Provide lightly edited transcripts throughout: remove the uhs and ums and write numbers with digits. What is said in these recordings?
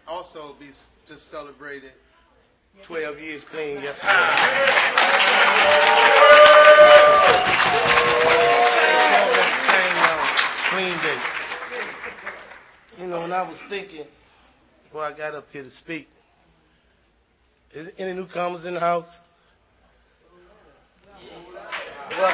also be just celebrated 12 years clean yesterday. Clean day. You know, when I was thinking, before I got up here to speak, any newcomers in the house? Well,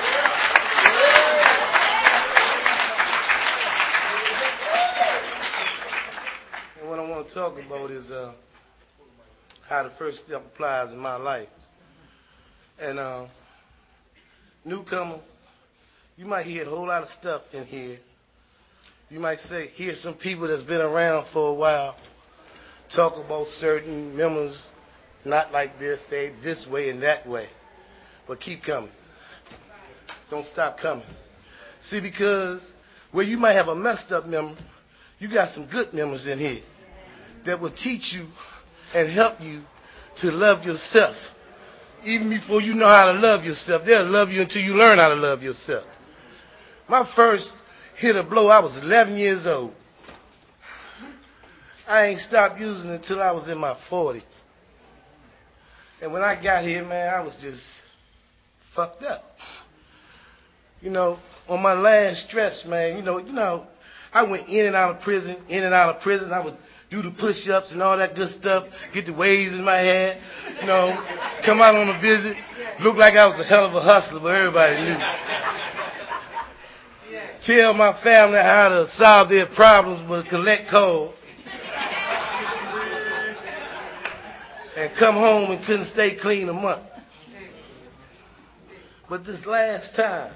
and what I want to talk about is how the first step applies in my life. And newcomer, you might hear a whole lot of stuff in here. You might hear some people that's been around for a while talk about certain members, not like this, say this way and that way. But keep coming. Don't stop coming. See, because where you might have a messed up member, you got some good members in here that will teach you and help you to love yourself. Even before you know how to love yourself, they'll love you until you learn how to love yourself. My first hit a blow, I was 11 years old. I ain't stopped using it until I was in my 40s. And when I got here, man, I was just fucked up. You know, on my last stretch, man, you know, I went in and out of prison. I would do the push-ups and all that good stuff, get the waves in my head, you know, come out on a visit, look like I was a hell of a hustler, but everybody knew. Tell my family how to solve their problems with collect calls. And come home and couldn't stay clean a month. But this last time,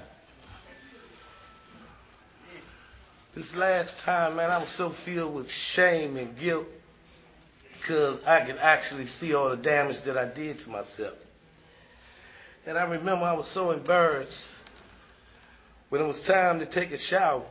man, I was so filled with shame and guilt because I could actually see all the damage that I did to myself. And I remember I was so embarrassed when it was time to take a shower.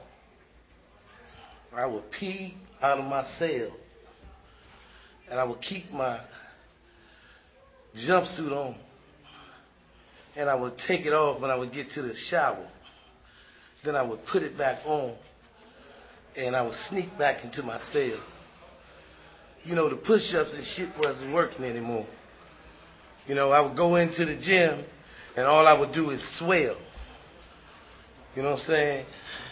I would pee out of my cell, and I would keep my jumpsuit on, and I would take it off when I would get to the shower. Then I would put it back on, and I would sneak back into my cell. You know, the push-ups and shit wasn't working anymore. You know, I would go into the gym, and all I would do is swell. You know what I'm saying?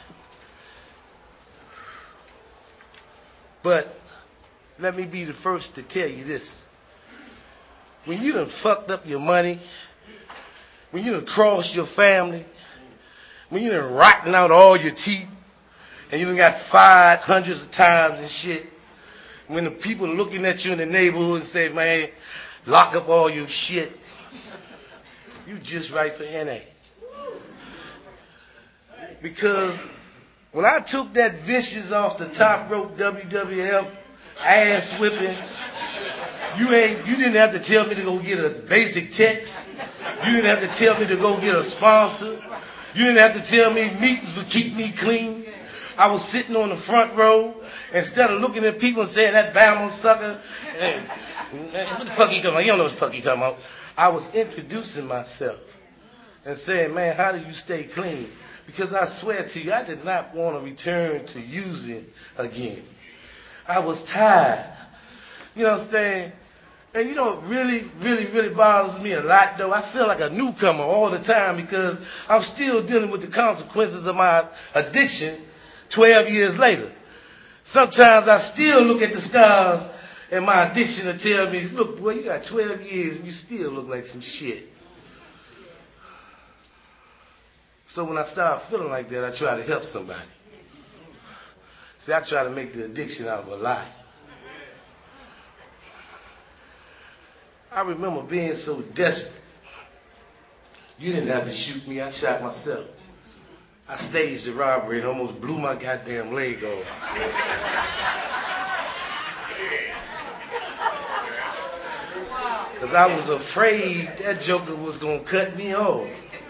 But let me be the first to tell you this. When you done fucked up your money, when you done crossed your family, when you done rotten out all your teeth, and you done got fired hundreds of times and shit, when the people are looking at you in the neighborhood and say, man, lock up all your shit, you just right for NA. Because when I took that Vicious off the top rope WWF ass whipping, you didn't have to tell me to go get a basic text. You didn't have to tell me to go get a sponsor. You didn't have to tell me meetings would keep me clean. I was sitting on the front row instead of looking at people and saying, that Bama sucker. What the fuck he talking about? You don't know what the fuck he talking about. I was introducing myself and saying, man, how do you stay clean? Because I swear to you, I did not want to return to using again. I was tired. You know what I'm saying? And you know what really bothers me a lot, though? I feel like a newcomer all the time because I'm still dealing with the consequences of my addiction 12 years later. Sometimes I still look at the stars and my addiction and tell me, look, boy, you got 12 years and you still look like some shit. So when I start feeling like that, I try to help somebody. See, I try to make the addiction out of a lie. I remember being so desperate. You didn't have to shoot me, I shot myself. I staged the robbery and almost blew my goddamn leg off. Because I was afraid that joker was going to cut me off.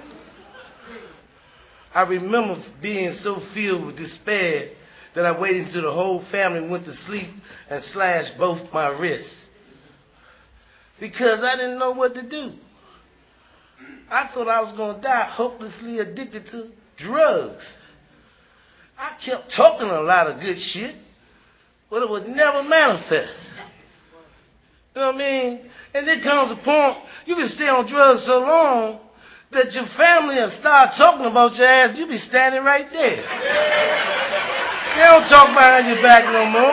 I remember being so filled with despair that I waited until the whole family went to sleep and slashed both my wrists. Because I didn't know what to do. I thought I was going to die hopelessly addicted to drugs. I kept talking a lot of good shit, but it would never manifest. You know what I mean? And there comes a point, you can stay on drugs so long that your family will start talking about your ass, you be standing right there. They don't talk behind your back no more.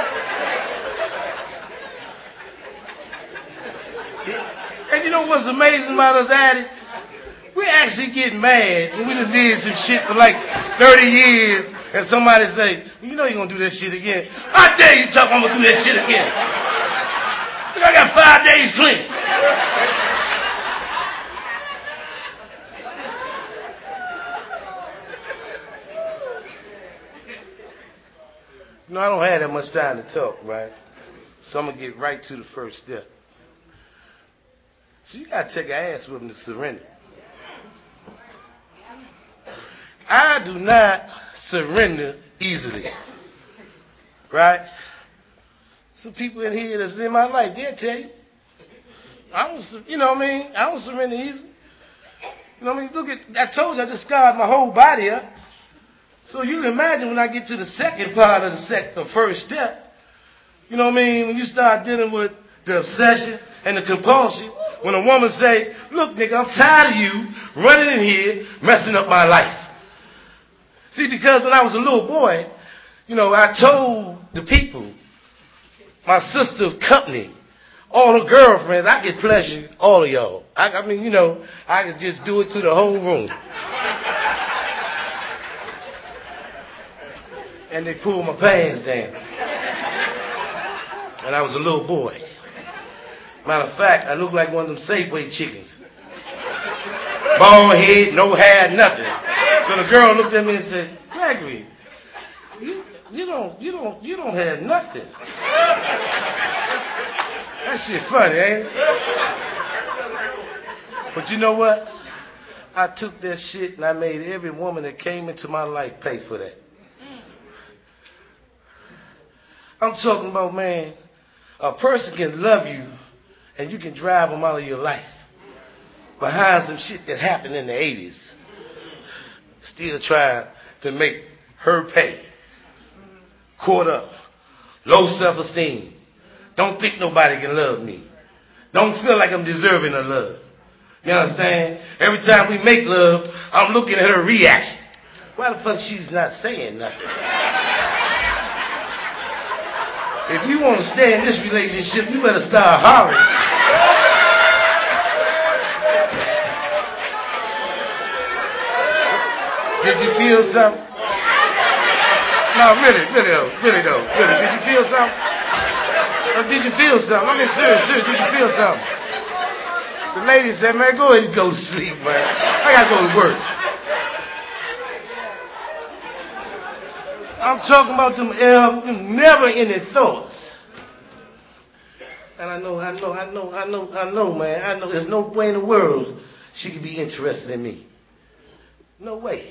And you know what's amazing about us addicts? We actually get mad when we done did some shit for like 30 years and somebody say, well, you know you're going to do that shit again. How dare you talk I'm going to do that shit again? Look, I got 5 days clean. No, I don't have that much time to talk, right? So I'm going to get right to the first step. So you got to take an ass whipping to surrender. I do not surrender easily. Right? Some people in here that's in my life, they'll tell you. You know what I mean? I don't surrender easily. You know what I mean? Look at, I told you I just scarred my whole body up. So you can imagine when I get to the second part of the first step, you know what I mean? When you start dealing with the obsession and the compulsion, when a woman say, look, nigga, I'm tired of you running in here, messing up my life. See, because when I was a little boy, you know, I told the people, my sister's company, all her girlfriends, I get pleasure, all of y'all. I mean, you know, I could just do it to the whole room. And they pulled my pants down. And I was a little boy. Matter of fact, I looked like one of them Safeway chickens. Bald head, no hair, nothing. So the girl looked at me and said, Gregory, you don't have nothing. That shit funny, ain't it? But you know what? I took that shit and I made every woman that came into my life pay for that. I'm talking about, man, a person can love you and you can drive them out of your life behind some shit that happened in the 80s. Still trying to make her pay. Caught up. Low self-esteem. Don't think nobody can love me. Don't feel like I'm deserving of love. You understand? Every time we make love, I'm looking at her reaction. Why the fuck she's not saying nothing? If you want to stay in this relationship, you better start hollering. Did you feel something? No, really though. Did you feel something? Or did you feel something? I mean, serious, did you feel something? The lady said, man, go ahead and go to sleep, man. I gotta go to work. I'm talking about them never ending thoughts. And I know, man. I know there's no way in the world she could be interested in me. No way.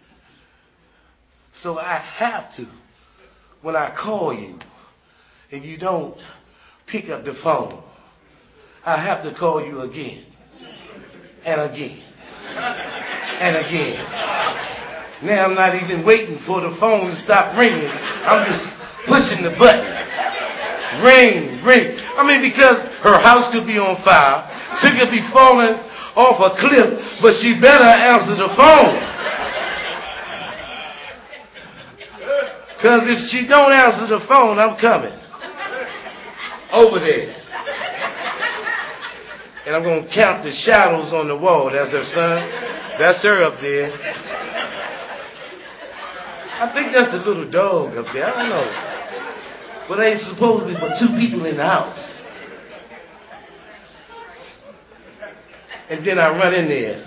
So I have to, when I call you and you don't pick up the phone, I have to call you again and again and again. Now I'm not even waiting for the phone to stop ringing. I'm just pushing the button. Ring. I mean, because her house could be on fire. She could be falling off a cliff, but she better answer the phone. Because if she don't answer the phone, I'm coming. Over there. And I'm going to count the shadows on the wall. That's her son. That's her up there. I think that's a little dog up there. I don't know. But ain't supposed to be but 2 people in the house. And then I run in there.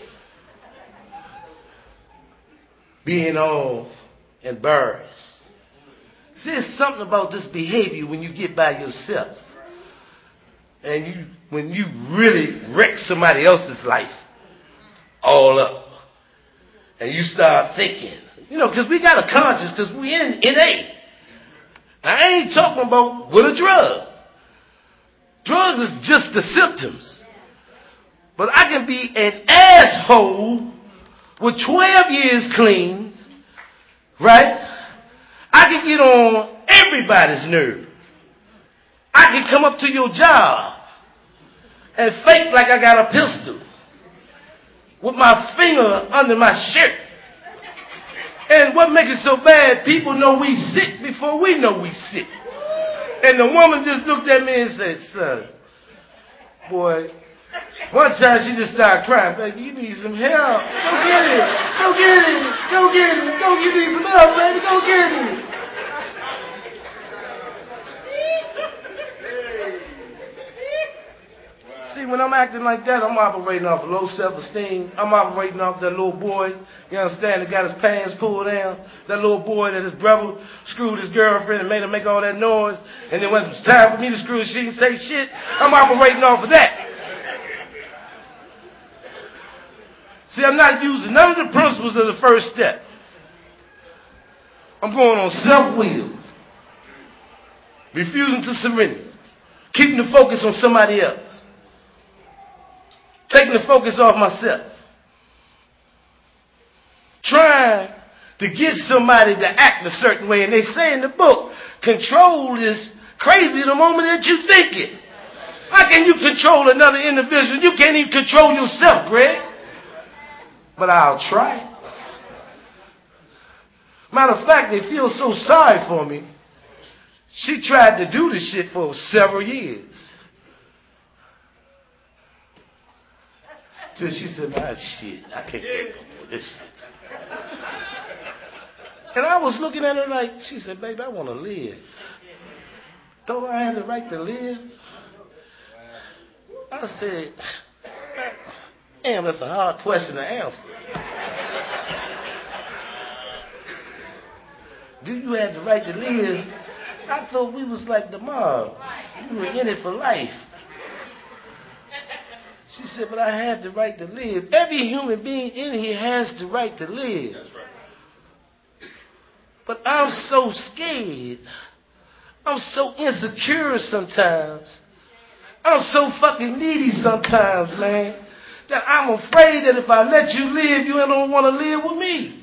Being all embarrassed. See, there's something about this behavior when you get by yourself. And when you really wreck somebody else's life all up. And you start thinking. You know, because we got a conscience, because we in NA. I ain't talking about with a drug. Drugs is just the symptoms. But I can be an asshole with 12 years clean, right? I can get on everybody's nerve. I can come up to your job and fake like I got a pistol with my finger under my shirt. And what makes it so bad, people know we sick before we know we sick. And the woman just looked at me and said, son, boy, one time she just started crying, baby, you need some help. Go get it. Go get it. Go get it. Go you need some help, baby. Go get it. See, when I'm acting like that, I'm operating off of low self-esteem. I'm operating off that little boy, you understand, that got his pants pulled down. That little boy that his brother screwed his girlfriend and made her make all that noise. And then when it was time for me to screw her, she didn't say shit. I'm operating off of that. See, I'm not using none of the principles of the first step. I'm going on self-will. Refusing to surrender. Keeping the focus on somebody else. Taking the focus off myself. Trying to get somebody to act a certain way. And they say in the book, control is crazy the moment that you think it. How can you control another individual? You can't even control yourself, Greg. But I'll try. Matter of fact, they feel so sorry for me. She tried to do this shit for several years. Till she said, shit, I can't get over this shit. And I was looking at her like, she said, baby, I want to live. Don't I have the right to live? I said, damn, that's a hard question to answer. Do you have the right to live? I thought we was like the mob. We were in it for life. She said, but I have the right to live. Every human being in here has the right to live. But I'm so scared. I'm so insecure sometimes. I'm so fucking needy sometimes, man, that I'm afraid that if I let you live, you don't want to live with me.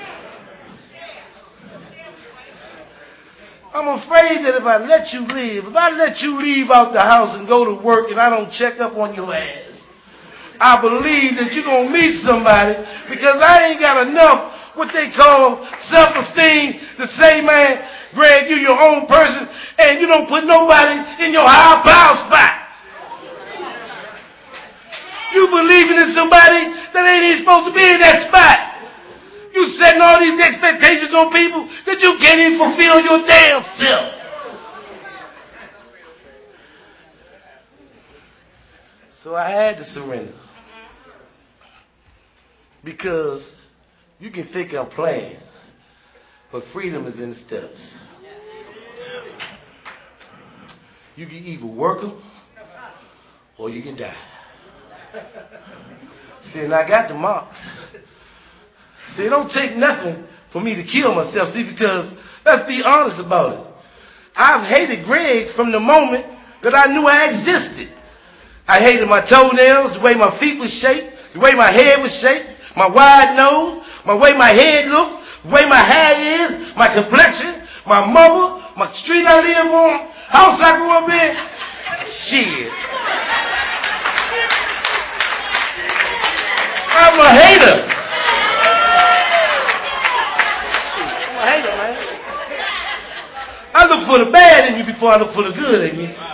I'm afraid that if I let you live, if I let you leave out the house and go to work and I don't check up on your ass, I believe that you're going to meet somebody because I ain't got enough what they call self-esteem to say, man, Greg, you're your own person and you don't put nobody in your high power spot. You believing in somebody that ain't even supposed to be in that spot. You setting all these expectations on people that you can't even fulfill your damn self. So I had to surrender. Because you can think I'm playing, but freedom is in the steps. You can either work them or you can die. See, and I got the marks. See, it don't take nothing for me to kill myself. See, because let's be honest about it. I've hated Greg from the moment that I knew I existed. I hated my toenails, the way my feet was shaped, the way my head was shaped, my wide nose, the way my head looked, the way my hair is, my complexion, my mother, my street I live on, house I grew up in. Shit. I'm a hater. I'm a hater, man. I look for the bad in you before I look for the good in you.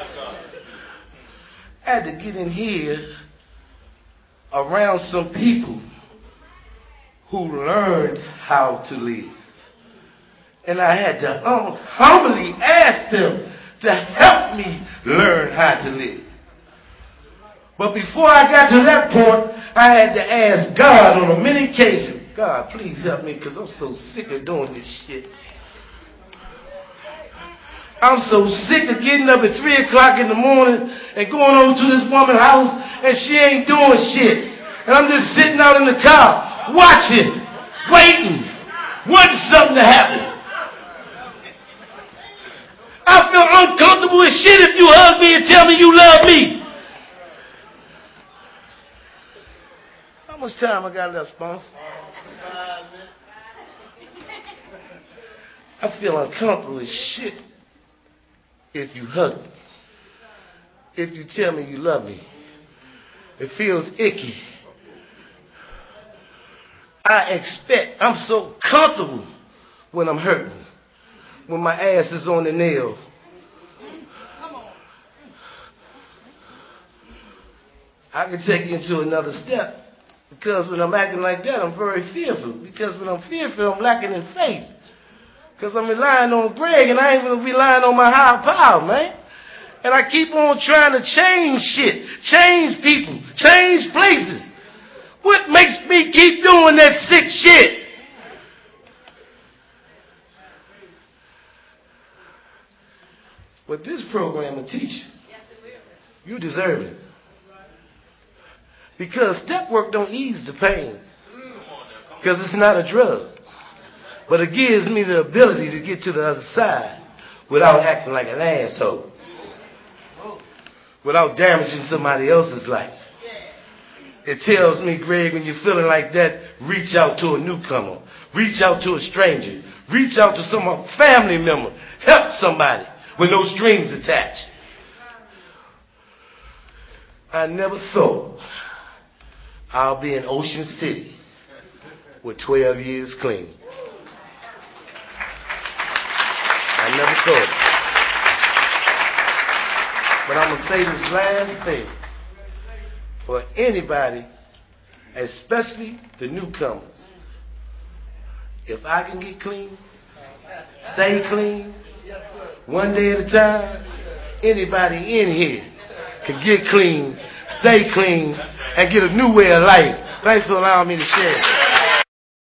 I had to get in here around some people who learned how to live. And I had to humbly ask them to help me learn how to live. But before I got to that point, I had to ask God on a many occasions, God, please help me because I'm so sick of doing this shit. I'm so sick of getting up at 3 o'clock in the morning and going over to this woman's house and she ain't doing shit. And I'm just sitting out in the car, watching, waiting, wanting something to happen. I feel uncomfortable as shit if you hug me and tell me you love me. How much time I got left, Spence? I feel uncomfortable as shit. if you hug me, if you tell me you love me. It feels icky. I'm so comfortable when I'm hurting, when my ass is on the nail. I can take you into another step, because when I'm acting like that, I'm very fearful. Because when I'm fearful, I'm lacking in faith. Because I'm relying on Greg, and I ain't even relying on my higher power, man. And I keep on trying to change shit, change people, change places. What makes me keep doing that sick shit? But this program will teach you. You deserve it. Because step work don't ease the pain. Because it's not a drug. But it gives me the ability to get to the other side without acting like an asshole. Without damaging somebody else's life. It tells me, Greg, when you're feeling like that, reach out to a newcomer. Reach out to a stranger. Reach out to some family member. Help somebody with no strings attached. I never thought I'll be in Ocean City with 12 years clean. I never thought. But I'm going to say this last thing. For anybody, especially the newcomers, if I can get clean, stay clean, one day at a time, anybody in here can get clean, stay clean, and get a new way of life. Thanks for allowing me to share.